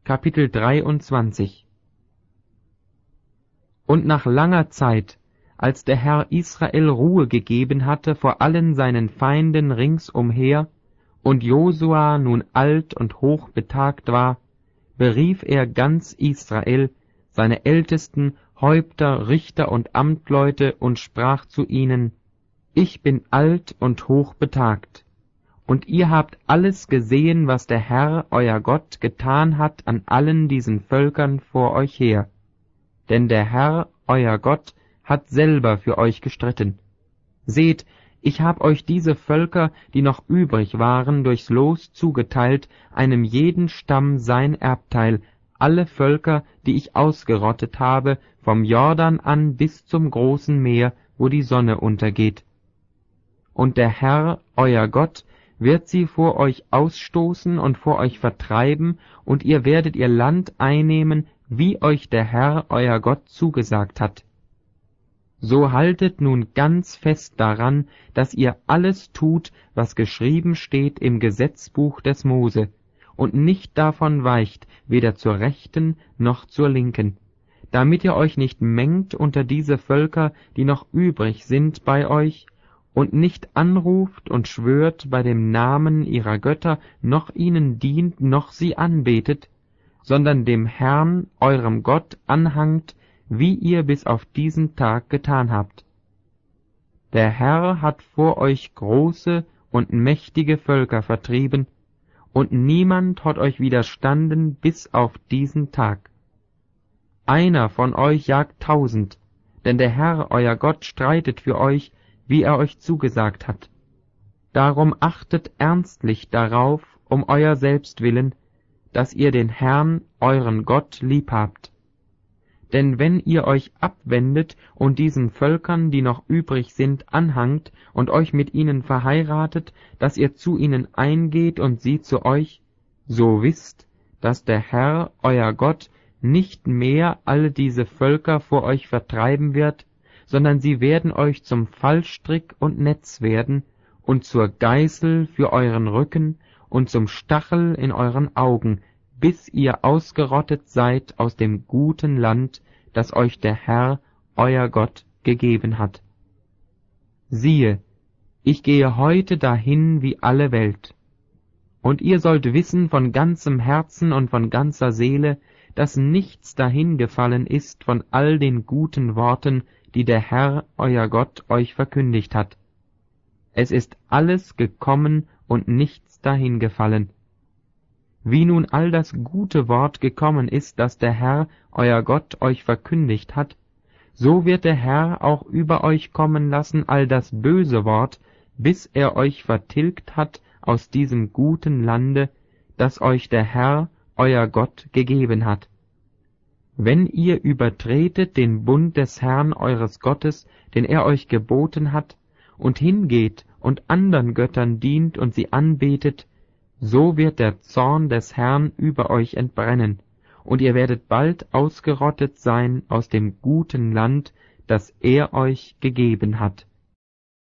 Kapitel 23. Und nach langer Zeit, als der Herr Israel Ruhe gegeben hatte vor allen seinen Feinden ringsumher, und Josua nun alt und hochbetagt war, berief er ganz Israel, seine Ältesten, Häupter, Richter und Amtleute, und sprach zu ihnen: Ich bin alt und hochbetagt, und ihr habt alles gesehen, was der Herr, euer Gott, getan hat an allen diesen Völkern vor euch her. Denn der Herr, euer Gott, hat selber für euch gestritten. Seht, ich hab euch diese Völker, die noch übrig waren, durchs Los zugeteilt, einem jeden Stamm sein Erbteil, alle Völker, die ich ausgerottet habe, vom Jordan an bis zum großen Meer, wo die Sonne untergeht. Und der Herr, euer Gott, wird sie vor euch ausstoßen und vor euch vertreiben, und ihr werdet ihr Land einnehmen, wie euch der Herr, euer Gott, zugesagt hat. So haltet nun ganz fest daran, dass ihr alles tut, was geschrieben steht im Gesetzbuch des Mose, und nicht davon weicht, weder zur Rechten noch zur Linken, damit ihr euch nicht mengt unter diese Völker, die noch übrig sind bei euch, und nicht anruft und schwört bei dem Namen ihrer Götter, noch ihnen dient, noch sie anbetet, sondern dem Herrn, eurem Gott, anhangt, wie ihr bis auf diesen Tag getan habt. Der Herr hat vor euch große und mächtige Völker vertrieben, und niemand hat euch widerstanden bis auf diesen Tag. Einer von euch jagt 1000, denn der Herr, euer Gott, streitet für euch, wie er euch zugesagt hat. Darum achtet ernstlich darauf, um euer Selbst willen, dass ihr den Herrn, euren Gott, liebhabt. Denn wenn ihr euch abwendet und diesen Völkern, die noch übrig sind, anhangt und euch mit ihnen verheiratet, dass ihr zu ihnen eingeht und sie zu euch, so wisst, dass der Herr, euer Gott, nicht mehr alle diese Völker vor euch vertreiben wird, sondern sie werden euch zum Fallstrick und Netz werden und zur Geißel für euren Rücken und zum Stachel in euren Augen, bis ihr ausgerottet seid aus dem guten Land, das euch der Herr, euer Gott, gegeben hat. Siehe, ich gehe heute dahin wie alle Welt. Und ihr sollt wissen von ganzem Herzen und von ganzer Seele, dass nichts dahingefallen ist von all den guten Worten, die der Herr, euer Gott, euch verkündigt hat. Es ist alles gekommen und nichts dahingefallen. Wie nun all das gute Wort gekommen ist, das der Herr, euer Gott, euch verkündigt hat, so wird der Herr auch über euch kommen lassen all das böse Wort, bis er euch vertilgt hat aus diesem guten Lande, das euch der Herr, euer Gott, gegeben hat. Wenn ihr übertretet den Bund des Herrn eures Gottes, den er euch geboten hat, und hingeht und andern Göttern dient und sie anbetet, so wird der Zorn des Herrn über euch entbrennen, und ihr werdet bald ausgerottet sein aus dem guten Land, das er euch gegeben hat.